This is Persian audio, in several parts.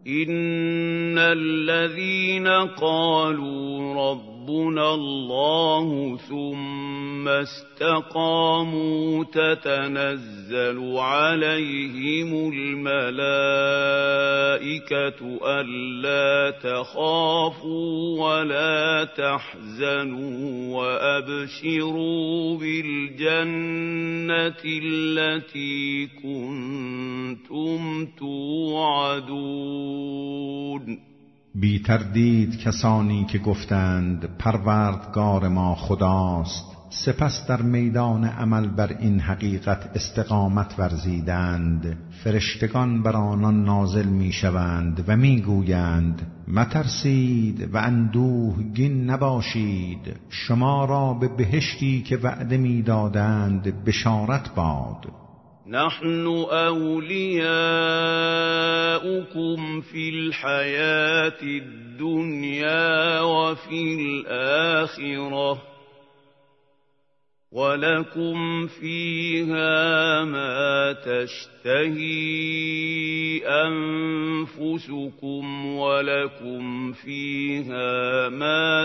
إن الذين قالوا ربنا الله ثم استقاموا تتنزل عليهم الملائكة ألا تخافوا ولا تحزنوا وأبشروا بالجنة التي كنتم توعدون. بی تردید کسانی که گفتند پروردگار ما خداست، سپس در میدان عمل بر این حقیقت استقامت ورزیدند، فرشتگان بر آنان نازل می شوند و می گویند مترسید و اندوهگین نباشید، شما را به بهشتی که وعده می دادند بشارت باد. نحن أولياؤكم في الحياة الدنيا وفي الآخرة ولكم فيها ما تشتهي أنفسكم ولكم فيها ما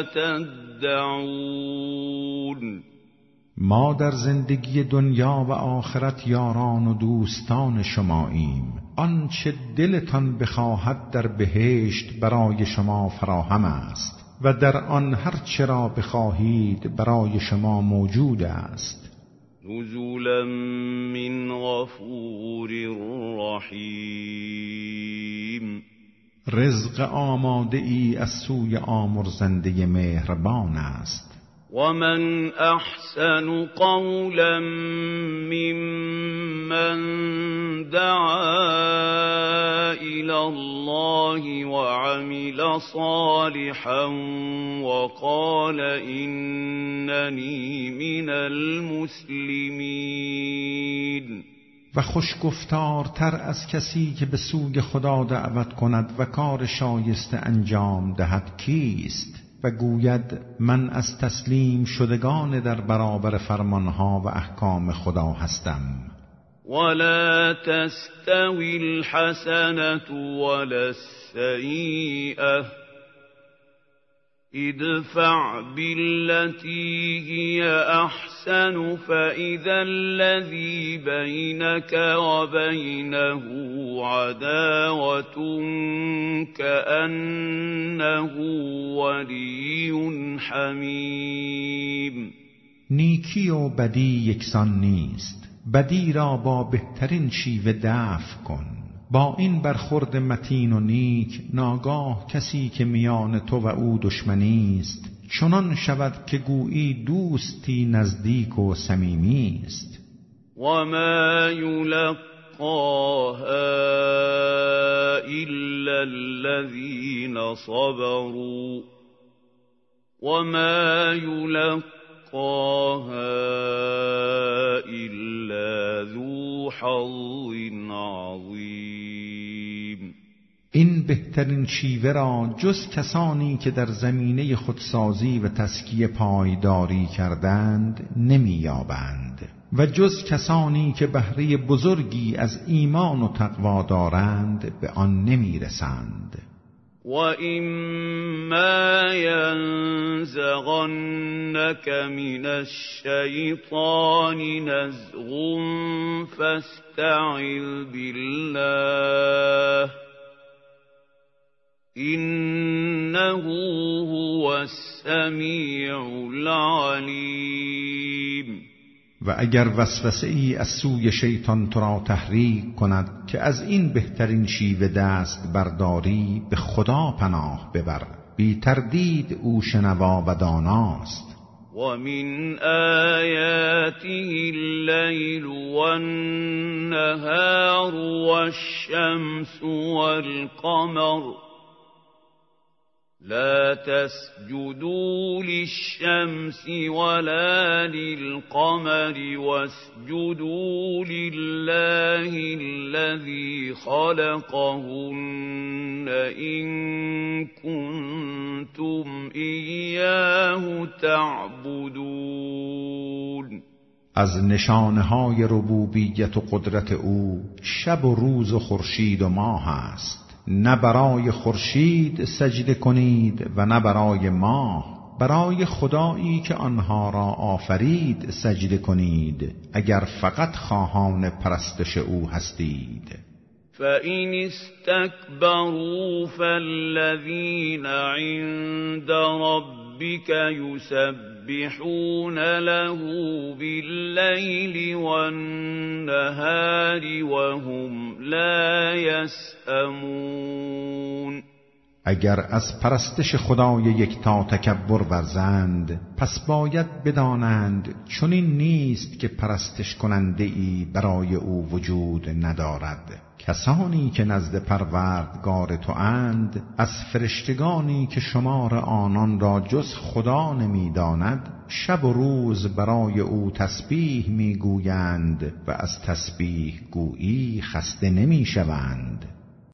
تدعون. ما در زندگی دنیا و آخرت یاران و دوستان شماییم. آنچه دلتان بخواهد در بهشت برای شما فراهم است و در آن هر چرا بخواهید برای شما موجود است. نزلا من غفور رحیم. رزق آماده ای از سوی آمرزنده مهربان است. ومن أحسن قولا ممن دعا إلى الله وعمل صالحا وقال إنني من المسلمين. و خوشگفتارتر از کسی که به سوی خدا دعوت کند و کار شایسته انجام دهد کیست؟ و گوید من از تسلیم شدگان در برابر فرمانها و احکام خدا هستم. ولا تستوي الحسنة ولا السيئة ادفع بالتي هي أحسن فإذا الذي بينك وبينه عداوة كأنه ولي حميم. نیکی و بدی یکسان نیست، بدی را با بهترین شیوه دفع کن. با این برخورد متین و نیک ناگاه کسی که میان تو و او دشمنی است چنان شود که گویی دوستی نزدیک و صمیمی است. وما یلقاها الا الذین صبروا وما یلقاها الا ذو حظ عظیم. این بهترین شیوه را جز کسانی که در زمینه خودسازی و تزکیه پایداری کردند نمی‌یابند و جز کسانی که بهره بزرگی از ایمان و تقوا دارند به آن نمی‌رسند. وَإِمَّا يَنزَغَنَّكَ مِنَ الشَّيْطَانِ نَزْغٌ فَاسْتَعِذْ بِاللَّهِ إِنَّهُ هُوَ السَّمِيعُ الْعَلِيمُ. و اگر وسوسه ای از سوی شیطان تو را تحریک کند که از این بهترین شیوه دست برداری، به خدا پناه ببر، بی تردید او شنوا و داناست. وَمِنْ آيَاتِهِ اللَّيْلُ وَالنَّهَارُ وَالشَّمْسُ وَالْقَمَرُ لا تسجدوا للشمس ولا للقمر واسجدوا لله الذي خلقهن إن كنتم إياه تعبدون. از نشانه‌های ربوبیت و قدرت او شب و روز و خورشید و ماه است. نه برای خورشید سجده کنید و نه برای ماه، برای خدایی که آنها را آفرید سجده کنید، اگر فقط خواهان پرستش او هستید. فَإِنِ اسْتَكْبَرُوا فَالَّذِينَ عِندَ رَبِّكَ يُسَبِّحُونَ لَهُ بِاللَّيْلِ وَالنَّهَارِ وَهُمْ لَا يَسْأَمُونَ. اگر از پرستش خدای یکتا تکبر ورزند، پس باید بدانند چنین نیست که پرستش کننده ای برای او وجود ندارد. کسانی که نزد پروردگار تو اند، از فرشتگانی که شمار آنان را جز خدا نمی داند، شب و روز برای او تسبیح می گویند و از تسبیح گویی خسته نمی شوند.